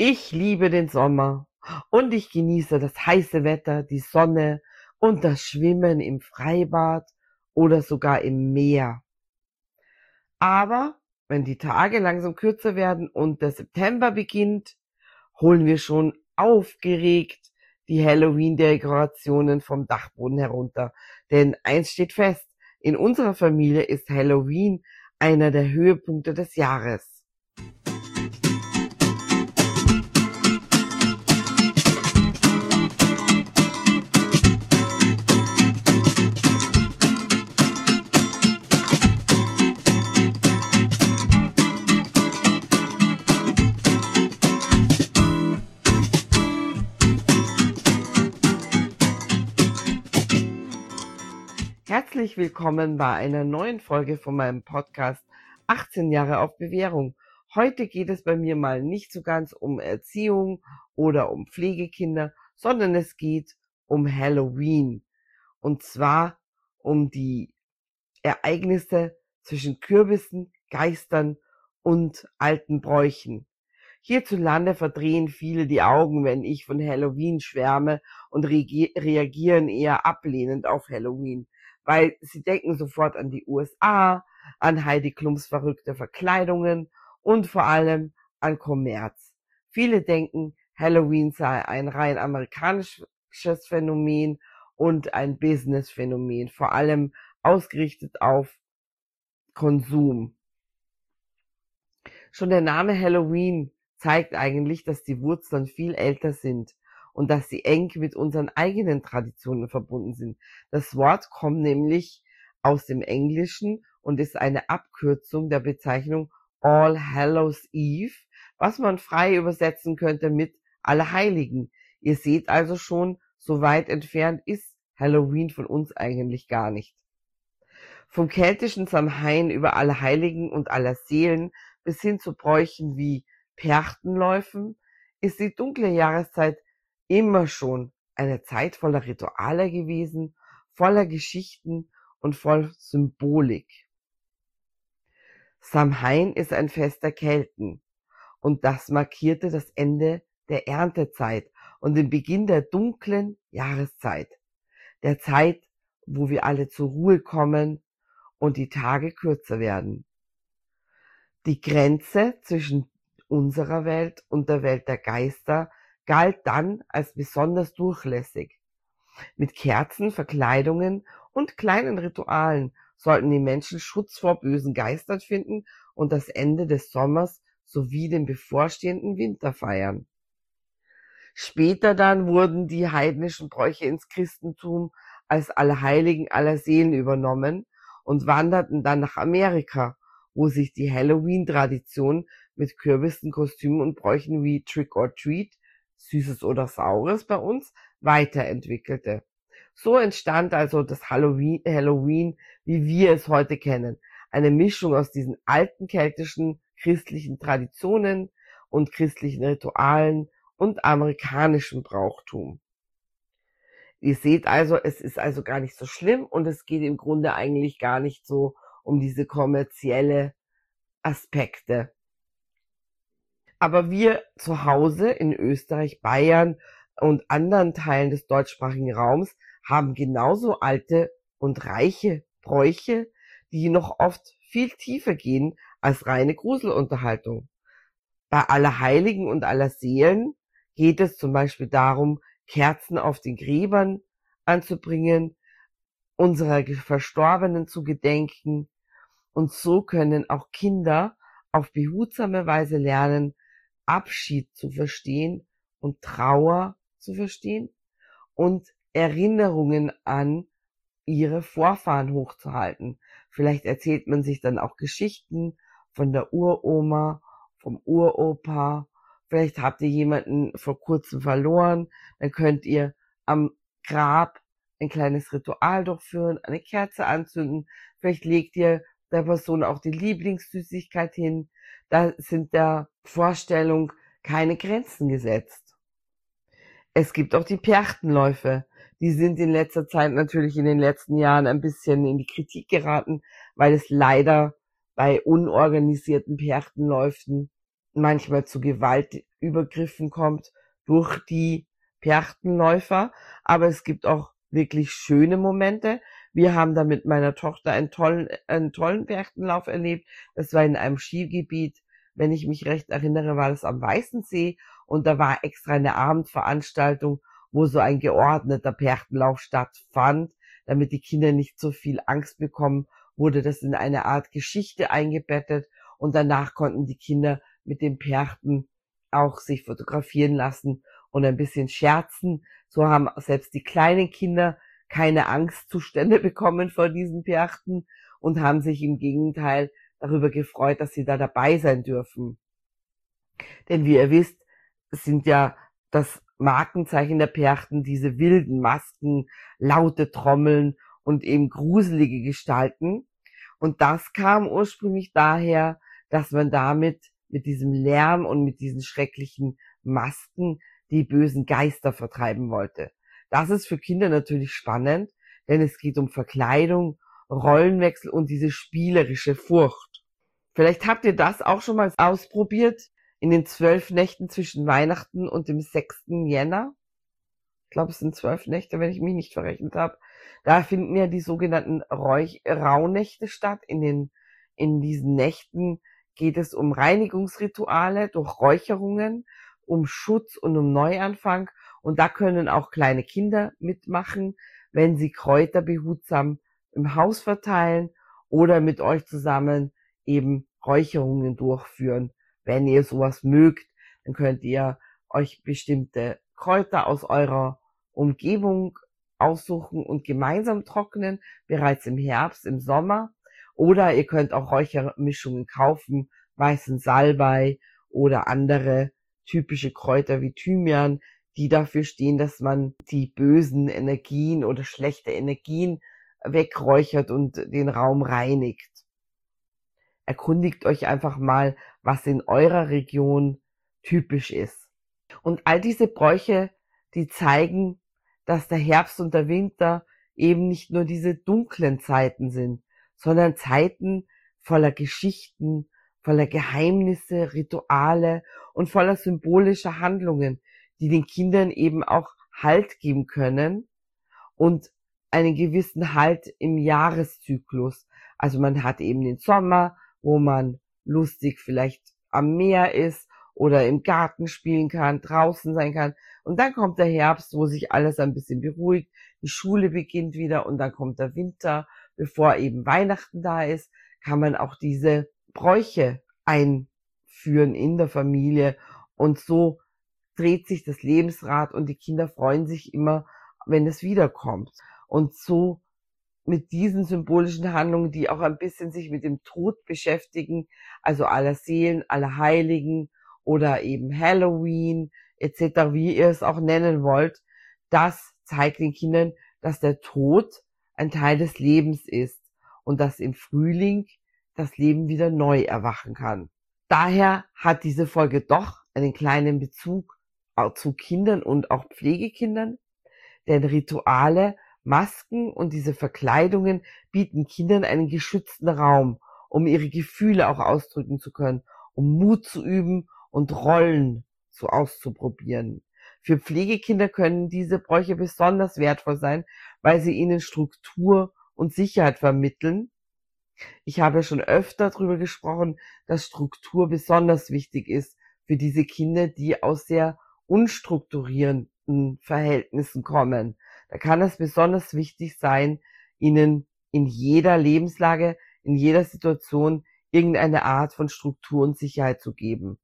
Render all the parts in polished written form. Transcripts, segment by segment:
Ich liebe den Sommer und ich genieße das heiße Wetter, die Sonne und das Schwimmen im Freibad oder sogar im Meer. Aber wenn die Tage langsam kürzer werden und der September beginnt, holen wir schon aufgeregt die Halloween-Dekorationen vom Dachboden herunter. Denn eins steht fest, in unserer Familie ist Halloween einer der Höhepunkte des Jahres. Herzlich willkommen bei einer neuen Folge von meinem Podcast 18 Jahre auf Bewährung. Heute geht es bei mir mal nicht so ganz um Erziehung oder um Pflegekinder, sondern es geht um Halloween. Und zwar um die Ereignisse zwischen Kürbissen, Geistern und alten Bräuchen. Hierzulande verdrehen viele die Augen, wenn ich von Halloween schwärme und reagieren eher ablehnend auf Halloween, weil sie denken sofort an die USA, an Heidi Klums verrückte Verkleidungen und vor allem an Kommerz. Viele denken, Halloween sei ein rein amerikanisches Phänomen und ein Business-Phänomen, vor allem ausgerichtet auf Konsum. Schon der Name Halloween zeigt eigentlich, dass die Wurzeln viel älter sind und dass sie eng mit unseren eigenen Traditionen verbunden sind. Das Wort kommt nämlich aus dem Englischen und ist eine Abkürzung der Bezeichnung All Hallows Eve, was man frei übersetzen könnte mit Allerheiligen. Ihr seht also schon, so weit entfernt ist Halloween von uns eigentlich gar nicht. Vom keltischen Samhain über Allerheiligen und Allerseelen bis hin zu Bräuchen wie Perchtenläufen ist die dunkle Jahreszeit immer schon eine Zeit voller Rituale gewesen, voller Geschichten und voll Symbolik. Samhain ist ein Fest der Kelten und das markierte das Ende der Erntezeit und den Beginn der dunklen Jahreszeit, der Zeit, wo wir alle zur Ruhe kommen und die Tage kürzer werden. Die Grenze zwischen unserer Welt und der Welt der Geister galt dann als besonders durchlässig. Mit Kerzen, Verkleidungen und kleinen Ritualen sollten die Menschen Schutz vor bösen Geistern finden und das Ende des Sommers sowie den bevorstehenden Winter feiern. Später dann wurden die heidnischen Bräuche ins Christentum als Allerheiligen, Allerseelen übernommen und wanderten dann nach Amerika, wo sich die Halloween-Tradition mit Kürbissen, Kostümen und Bräuchen wie Trick or Treat, Süßes oder Saures bei uns, weiterentwickelte. So entstand also das Halloween, wie wir es heute kennen. Eine Mischung aus diesen alten keltischen christlichen Traditionen und christlichen Ritualen und amerikanischem Brauchtum. Ihr seht also, es ist also gar nicht so schlimm und es geht im Grunde eigentlich gar nicht so um diese kommerzielle Aspekte. Aber wir zu Hause in Österreich, Bayern und anderen Teilen des deutschsprachigen Raums haben genauso alte und reiche Bräuche, die noch oft viel tiefer gehen als reine Gruselunterhaltung. Bei Allerheiligen und Allerseelen geht es zum Beispiel darum, Kerzen auf den Gräbern anzubringen, unserer Verstorbenen zu gedenken, und so können auch Kinder auf behutsame Weise lernen, Abschied zu verstehen und Trauer zu verstehen und Erinnerungen an ihre Vorfahren hochzuhalten. Vielleicht erzählt man sich dann auch Geschichten von der Uroma, vom Uropa. Vielleicht habt ihr jemanden vor kurzem verloren, dann könnt ihr am Grab ein kleines Ritual durchführen, eine Kerze anzünden. Vielleicht legt ihr der Person auch die Lieblingssüßigkeit hin. Da sind der Vorstellung keine Grenzen gesetzt. Es gibt auch die Perchtenläufe. Die sind in letzter Zeit natürlich in den letzten Jahren ein bisschen in die Kritik geraten, weil es leider bei unorganisierten Perchtenläufen manchmal zu übergriffen kommt durch die Perchtenläufer, aber es gibt auch wirklich schöne Momente. Wir haben da mit meiner Tochter einen tollen Perchtenlauf erlebt. Das war in einem Skigebiet, wenn ich mich recht erinnere, war das am Weißensee, und da war extra eine Abendveranstaltung, wo so ein geordneter Perchtenlauf stattfand. Damit die Kinder nicht so viel Angst bekommen, wurde das in eine Art Geschichte eingebettet, und danach konnten die Kinder mit den Perchten auch sich fotografieren lassen und ein bisschen scherzen. So haben selbst die kleinen Kinder keine Angstzustände bekommen vor diesen Perchten und haben sich im Gegenteil darüber gefreut, dass sie da dabei sein dürfen. Denn wie ihr wisst, sind ja das Markenzeichen der Perchten diese wilden Masken, laute Trommeln und eben gruselige Gestalten. Und das kam ursprünglich daher, dass man damit, mit diesem Lärm und mit diesen schrecklichen Masken, die bösen Geister vertreiben wollte. Das ist für Kinder natürlich spannend, denn es geht um Verkleidung, Rollenwechsel und diese spielerische Furcht. Vielleicht habt ihr das auch schon mal ausprobiert in den 12 Nächten zwischen Weihnachten und dem 6. Jänner. Ich glaube, es sind 12 Nächte, wenn ich mich nicht verrechnet habe. Da finden ja die sogenannten Rauhnächte statt. In diesen Nächten geht es um Reinigungsrituale durch Räucherungen, um Schutz und um Neuanfang. Und da können auch kleine Kinder mitmachen, wenn sie Kräuter behutsam im Haus verteilen oder mit euch zusammen eben Räucherungen durchführen. Wenn ihr sowas mögt, dann könnt ihr euch bestimmte Kräuter aus eurer Umgebung aussuchen und gemeinsam trocknen, bereits im Herbst, im Sommer. Oder ihr könnt auch Räuchermischungen kaufen, weißen Salbei oder andere typische Kräuter wie Thymian, die dafür stehen, dass man die bösen Energien oder schlechte Energien wegräuchert und den Raum reinigt. Erkundigt euch einfach mal, was in eurer Region typisch ist. Und all diese Bräuche, die zeigen, dass der Herbst und der Winter eben nicht nur diese dunklen Zeiten sind, sondern Zeiten voller Geschichten, voller Geheimnisse, Rituale und voller symbolischer Handlungen, die den Kindern eben auch Halt geben können und einen gewissen Halt im Jahreszyklus. Also man hat eben den Sommer, wo man lustig vielleicht am Meer ist oder im Garten spielen kann, draußen sein kann. Und dann kommt der Herbst, wo sich alles ein bisschen beruhigt, die Schule beginnt wieder, und dann kommt der Winter. Bevor eben Weihnachten da ist, kann man auch diese Bräuche einführen in der Familie, und so dreht sich das Lebensrad und die Kinder freuen sich immer, wenn es wiederkommt. Und so mit diesen symbolischen Handlungen, die auch ein bisschen sich mit dem Tod beschäftigen, also aller Seelen, aller Heiligen oder eben Halloween etc., wie ihr es auch nennen wollt, das zeigt den Kindern, dass der Tod ein Teil des Lebens ist und dass im Frühling das Leben wieder neu erwachen kann. Daher hat diese Folge doch einen kleinen Bezug auch zu Kindern und auch Pflegekindern, denn Rituale, Masken und diese Verkleidungen bieten Kindern einen geschützten Raum, um ihre Gefühle auch ausdrücken zu können, um Mut zu üben und Rollen so auszuprobieren. Für Pflegekinder können diese Bräuche besonders wertvoll sein, weil sie ihnen Struktur und Sicherheit vermitteln. Ich habe schon öfter darüber gesprochen, dass Struktur besonders wichtig ist für diese Kinder, die aus sehr unstrukturierten Verhältnissen kommen. Da kann es besonders wichtig sein, ihnen in jeder Lebenslage, in jeder Situation irgendeine Art von Struktur und Sicherheit zu geben.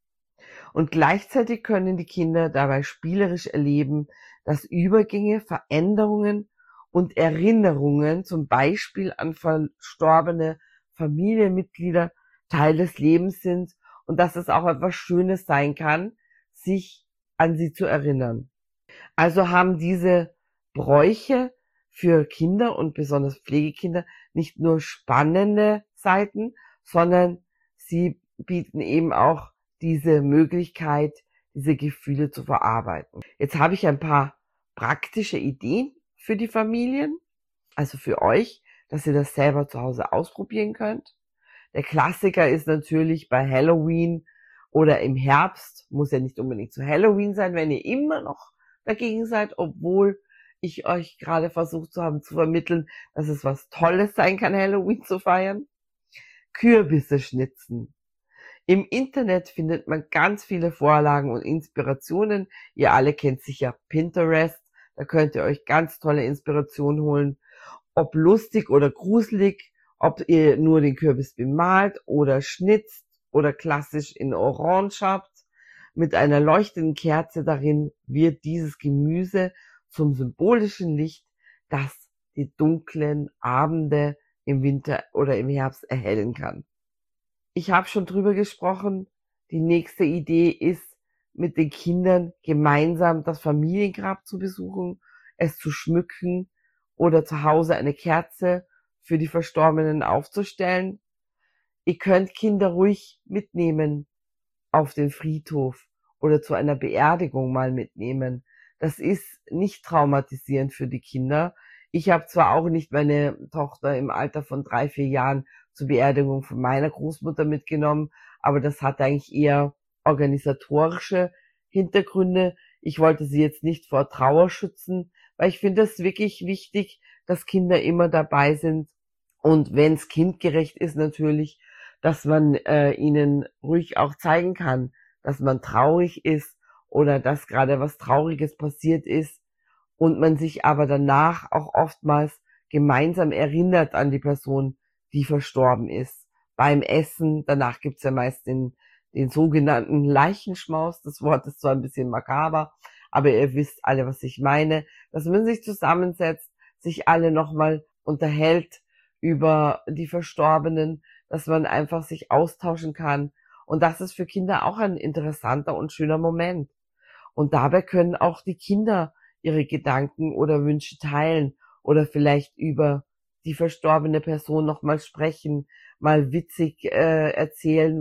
Und gleichzeitig können die Kinder dabei spielerisch erleben, dass Übergänge, Veränderungen und Erinnerungen, zum Beispiel an verstorbene Familienmitglieder, Teil des Lebens sind und dass es auch etwas Schönes sein kann, sich an sie zu erinnern. Also haben diese Bräuche für Kinder und besonders Pflegekinder nicht nur spannende Seiten, sondern sie bieten eben auch diese Möglichkeit, diese Gefühle zu verarbeiten. Jetzt habe ich ein paar praktische Ideen für die Familien, also für euch, dass ihr das selber zu Hause ausprobieren könnt. Der Klassiker ist natürlich bei Halloween oder im Herbst, muss ja nicht unbedingt zu Halloween sein, wenn ihr immer noch dagegen seid, obwohl ich euch gerade versucht zu haben zu vermitteln, dass es was Tolles sein kann, Halloween zu feiern. Kürbisse schnitzen. Im Internet findet man ganz viele Vorlagen und Inspirationen. Ihr alle kennt sicher Pinterest. Da könnt ihr euch ganz tolle Inspirationen holen. Ob lustig oder gruselig, ob ihr nur den Kürbis bemalt oder schnitzt oder klassisch in Orange habt. Mit einer leuchtenden Kerze darin wird dieses Gemüse zum symbolischen Licht, das die dunklen Abende im Winter oder im Herbst erhellen kann. Ich habe schon drüber gesprochen. Die nächste Idee ist, mit den Kindern gemeinsam das Familiengrab zu besuchen, es zu schmücken oder zu Hause eine Kerze für die Verstorbenen aufzustellen. Ihr könnt Kinder ruhig mitnehmen auf den Friedhof oder zu einer Beerdigung mal mitnehmen. Das ist nicht traumatisierend für die Kinder. Ich habe zwar auch nicht meine Tochter im Alter von 3, 4 Jahren zur Beerdigung von meiner Großmutter mitgenommen, aber das hat eigentlich eher organisatorische Hintergründe. Ich wollte sie jetzt nicht vor Trauer schützen, weil ich finde es wirklich wichtig, dass Kinder immer dabei sind und wenn es kindgerecht ist natürlich, dass man ihnen ruhig auch zeigen kann, dass man traurig ist oder dass gerade was Trauriges passiert ist und man sich aber danach auch oftmals gemeinsam erinnert an die Person, die verstorben ist. Beim Essen, danach gibt's ja meist den sogenannten Leichenschmaus. Das Wort ist zwar ein bisschen makaber, aber ihr wisst alle, was ich meine. Dass man sich zusammensetzt, sich alle nochmal unterhält über die Verstorbenen, dass man einfach sich austauschen kann. Und das ist für Kinder auch ein interessanter und schöner Moment. Und dabei können auch die Kinder ihre Gedanken oder Wünsche teilen oder vielleicht über die verstorbene Person nochmal sprechen, mal witzig erzählen,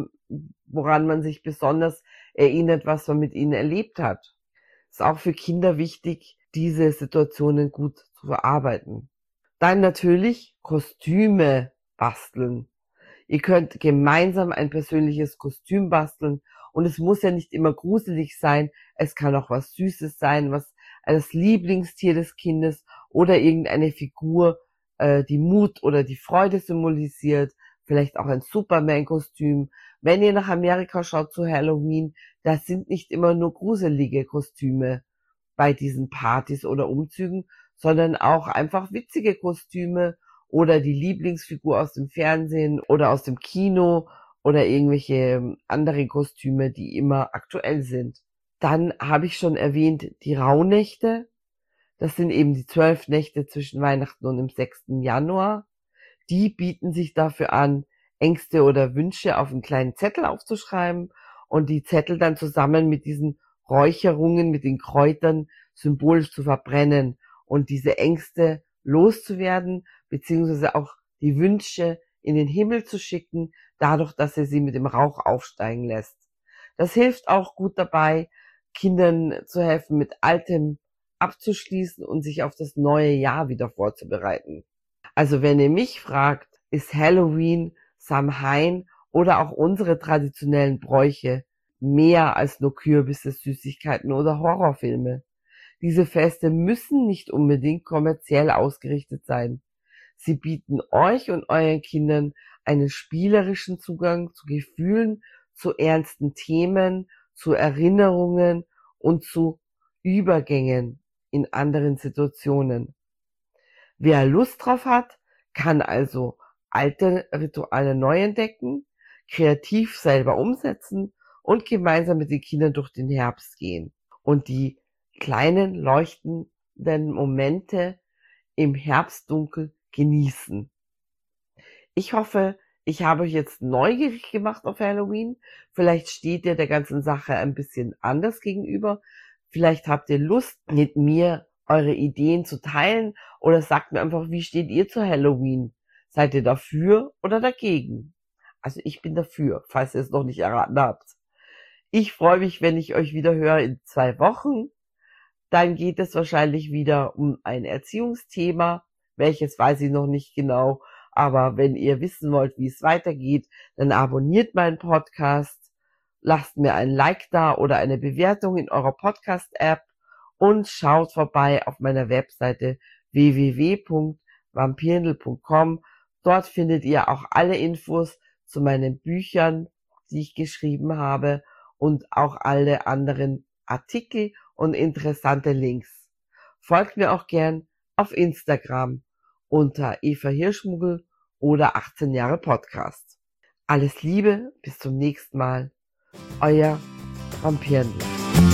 woran man sich besonders erinnert, was man mit ihnen erlebt hat. Ist auch für Kinder wichtig, diese Situationen gut zu verarbeiten. Dann natürlich Kostüme basteln. Ihr könnt gemeinsam ein persönliches Kostüm basteln und es muss ja nicht immer gruselig sein, es kann auch was Süßes sein, was das Lieblingstier des Kindes oder irgendeine Figur, die Mut oder die Freude symbolisiert, vielleicht auch ein Superman-Kostüm. Wenn ihr nach Amerika schaut zu Halloween, da sind nicht immer nur gruselige Kostüme bei diesen Partys oder Umzügen, sondern auch einfach witzige Kostüme oder die Lieblingsfigur aus dem Fernsehen oder aus dem Kino oder irgendwelche andere Kostüme, die immer aktuell sind. Dann habe ich schon erwähnt, die Rauhnächte. Das sind eben die 12 Nächte zwischen Weihnachten und dem 6. Januar. Die bieten sich dafür an, Ängste oder Wünsche auf einen kleinen Zettel aufzuschreiben und die Zettel dann zusammen mit diesen Räucherungen, mit den Kräutern symbolisch zu verbrennen und diese Ängste loszuwerden, beziehungsweise auch die Wünsche in den Himmel zu schicken, dadurch, dass er sie mit dem Rauch aufsteigen lässt. Das hilft auch gut dabei, Kindern zu helfen, mit Altem abzuschließen und sich auf das neue Jahr wieder vorzubereiten. Also wenn ihr mich fragt, ist Halloween, Samhain oder auch unsere traditionellen Bräuche mehr als nur Kürbisse, Süßigkeiten oder Horrorfilme. Diese Feste müssen nicht unbedingt kommerziell ausgerichtet sein. Sie bieten euch und euren Kindern einen spielerischen Zugang zu Gefühlen, zu ernsten Themen, zu Erinnerungen und zu Übergängen in anderen Situationen. Wer Lust drauf hat, kann also alte Rituale neu entdecken, kreativ selber umsetzen und gemeinsam mit den Kindern durch den Herbst gehen und die kleinen leuchtenden Momente im Herbstdunkel genießen. Ich hoffe, ich habe euch jetzt neugierig gemacht auf Halloween. Vielleicht steht ihr der ganzen Sache ein bisschen anders gegenüber. Vielleicht habt ihr Lust, mit mir eure Ideen zu teilen oder sagt mir einfach, wie steht ihr zu Halloween? Seid ihr dafür oder dagegen? Also ich bin dafür, falls ihr es noch nicht erraten habt. Ich freue mich, wenn ich euch wieder höre in 2 Wochen. Dann geht es wahrscheinlich wieder um ein Erziehungsthema. Welches weiß ich noch nicht genau. Aber wenn ihr wissen wollt, wie es weitergeht, dann abonniert meinen Podcast, lasst mir ein Like da oder eine Bewertung in eurer Podcast-App und schaut vorbei auf meiner Webseite www.vampirndl.com. Dort findet ihr auch alle Infos zu meinen Büchern, die ich geschrieben habe, und auch alle anderen Artikel und interessante Links. Folgt mir auch gern auf Instagram unter Eva Hirschmuggel oder 18 Jahre Podcast. Alles Liebe, bis zum nächsten Mal. Euer Vampirndl.